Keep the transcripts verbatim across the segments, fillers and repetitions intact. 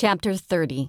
Chapter thirty.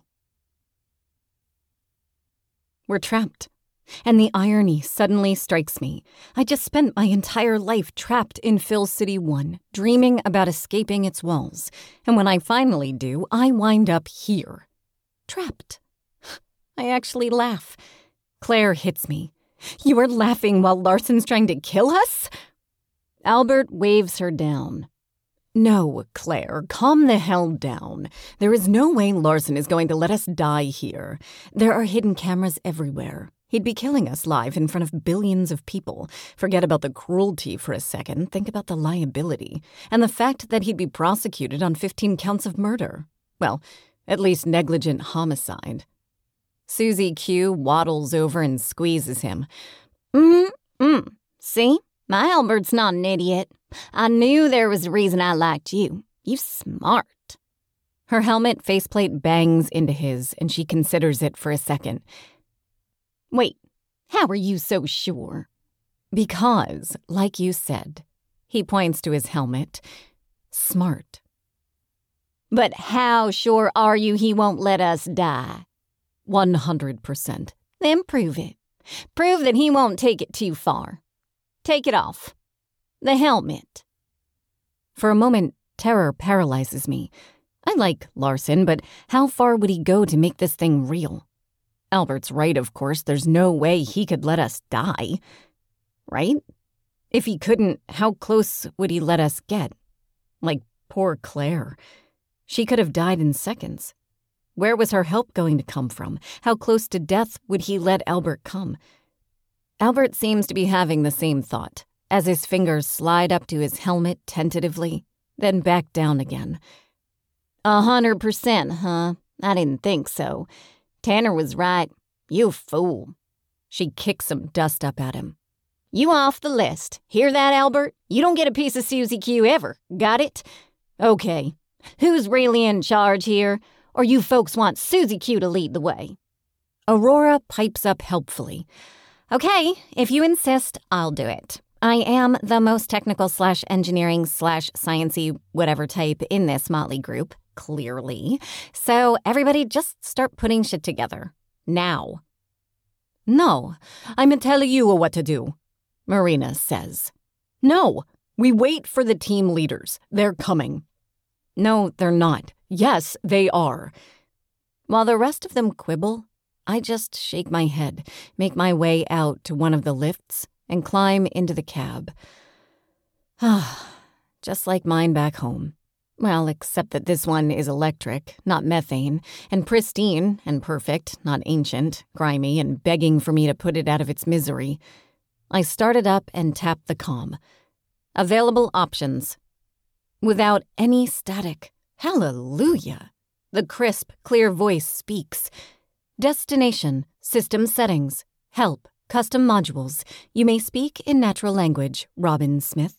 We're trapped. And the irony suddenly strikes me. I just spent my entire life trapped in Fill City one, dreaming about escaping its walls. And when I finally do, I wind up here. Trapped. I actually laugh. Claire hits me. You are laughing while Larson's trying to kill us? Albert waves her down. No, Claire, calm the hell down. There is no way Larson is going to let us die here. There are hidden cameras everywhere. He'd be killing us live in front of billions of people. Forget about the cruelty for a second. Think about the liability. And the fact that he'd be prosecuted on fifteen counts of murder. Well, at least negligent homicide. Susie Q waddles over and squeezes him. Mm-mm. See? My Albert's not an idiot. I knew there was a reason I liked you. You smart. Her helmet faceplate bangs into his, and she considers it for a second. Wait, how are you so sure? Because, like you said, he points to his helmet, smart. But how sure are you he won't let us die? One hundred percent. Then prove it. Prove that he won't take it too far. Take it off. The helmet. For a moment, terror paralyzes me. I like Larson, but how far would he go to make this thing real? Albert's right, of course. There's no way he could let us die. Right? If he couldn't, how close would he let us get? Like poor Claire. She could have died in seconds. Where was her help going to come from? How close to death would he let Albert come? Albert seems to be having the same thought, as his fingers slide up to his helmet tentatively, then back down again. A hundred percent, huh? I didn't think so. Tanner was right. You fool. She kicks some dust up at him. You off the list. Hear that, Albert? You don't get a piece of Susie Q ever. Got it? Okay. Who's really in charge here? Or you folks want Susie Q to lead the way? Aurora pipes up helpfully. Okay, if you insist, I'll do it. I am the most technical slash engineering slash sciencey whatever type in this motley group, clearly. So everybody just start putting shit together. Now. No, I'm telling you what to do, Marina says. No, we wait for the team leaders. They're coming. No, they're not. Yes, they are. While the rest of them quibble, I just shake my head, make my way out to one of the lifts, and climb into the cab. Ah, just like mine back home. Well, except that this one is electric, not methane, and pristine and perfect, not ancient, grimy, and begging for me to put it out of its misery. I started up and tapped the comm. Available options. Without any static. Hallelujah! The crisp, clear voice speaks. Destination, system settings, help, custom modules. You may speak in natural language, Robin Smith.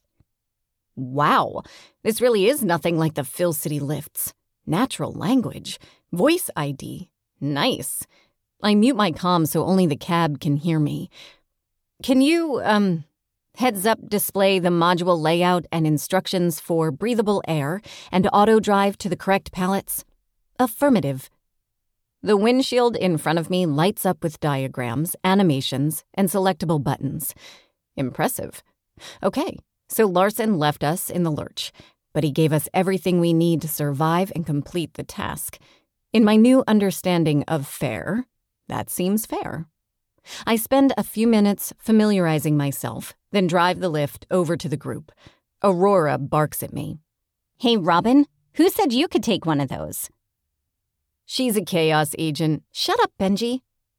Wow, this really is nothing like the Fill City lifts. Natural language, voice I D, nice. I mute my comm so only the cab can hear me. Can you, um, heads up display the module layout and instructions for breathable air and auto drive to the correct pallets? Affirmative. The windshield in front of me lights up with diagrams, animations, and selectable buttons. Impressive. Okay, so Larson left us in the lurch, but he gave us everything we need to survive and complete the task. In my new understanding of fair, that seems fair. I spend a few minutes familiarizing myself, then drive the lift over to the group. Aurora barks at me. Hey, Robin, who said you could take one of those? She's a chaos agent. Shut up, Benji.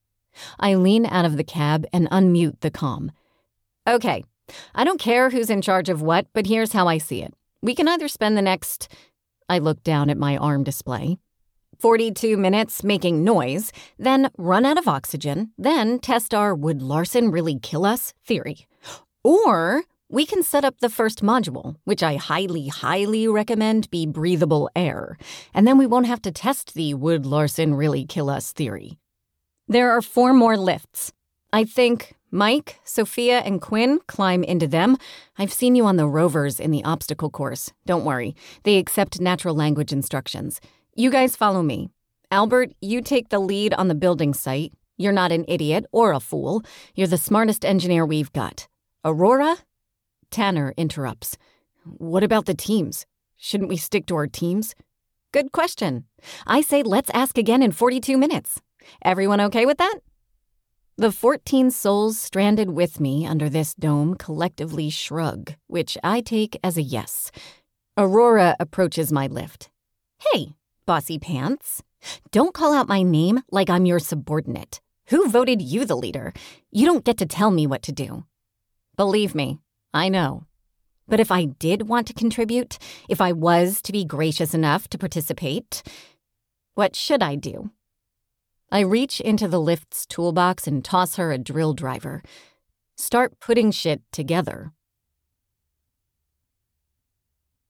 I lean out of the cab and unmute the comm. Okay, I don't care who's in charge of what, but here's how I see it. We can either spend the next, I look down at my arm display, forty-two minutes making noise, then run out of oxygen, then test our would Larson really kill us theory. Or we can set up the first module, which I highly, highly recommend be breathable air, and then we won't have to test the would Larson really kill us theory. There are four more lifts. I think Mike, Sophia, and Quinn climb into them. I've seen you on the rovers in the obstacle course. Don't worry. They accept natural language instructions. You guys follow me. Albert, you take the lead on the building site. You're not an idiot or a fool. You're the smartest engineer we've got. Aurora? Tanner interrupts. What about the teams? Shouldn't we stick to our teams? Good question. I say let's ask again in forty-two minutes. Everyone okay with that? The fourteen souls stranded with me under this dome collectively shrug, which I take as a yes. Aurora approaches my lift. Hey, Bossy Pants. Don't call out my name like I'm your subordinate. Who voted you the leader? You don't get to tell me what to do. Believe me, I know. But if I did want to contribute, if I was to be gracious enough to participate, what should I do? I reach into the lift's toolbox and toss her a drill driver. Start putting shit together.